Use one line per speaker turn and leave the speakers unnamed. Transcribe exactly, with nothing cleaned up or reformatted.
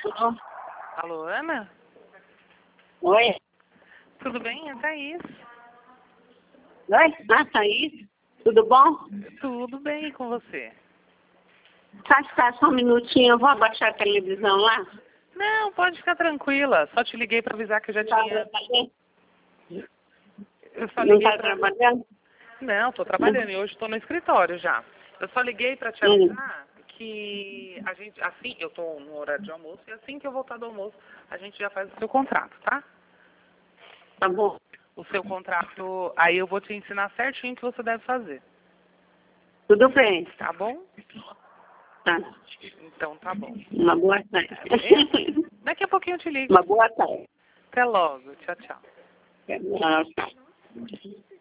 Alô?
Alô, Ana?
Oi?
Tudo bem? É Thaís.
Oi? Ah, Thaís? Tudo bom?
Tudo bem com você?
Só esperar só um minutinho, eu vou abaixar a televisão lá.
Não, pode ficar tranquila. Só te liguei para avisar que eu já
Tá
tinha...
trabalhando?
Eu só
Não
liguei
tá
pra...
trabalhando?
Não, tô trabalhando e hoje estou no escritório já. Eu só liguei para te
Hum.
avisar que a gente, assim, eu tô no horário de almoço e assim que eu voltar do almoço, a gente já faz o seu contrato, tá?
Tá bom.
O seu contrato, aí eu vou te ensinar certinho o que você deve fazer,
Tudo bem.
tá bom?
Tá.
Então tá bom.
Uma boa tarde.
Beleza? Daqui a pouquinho eu te ligo.
Uma boa tarde.
Até logo. Tchau, tchau.
Ah, tá.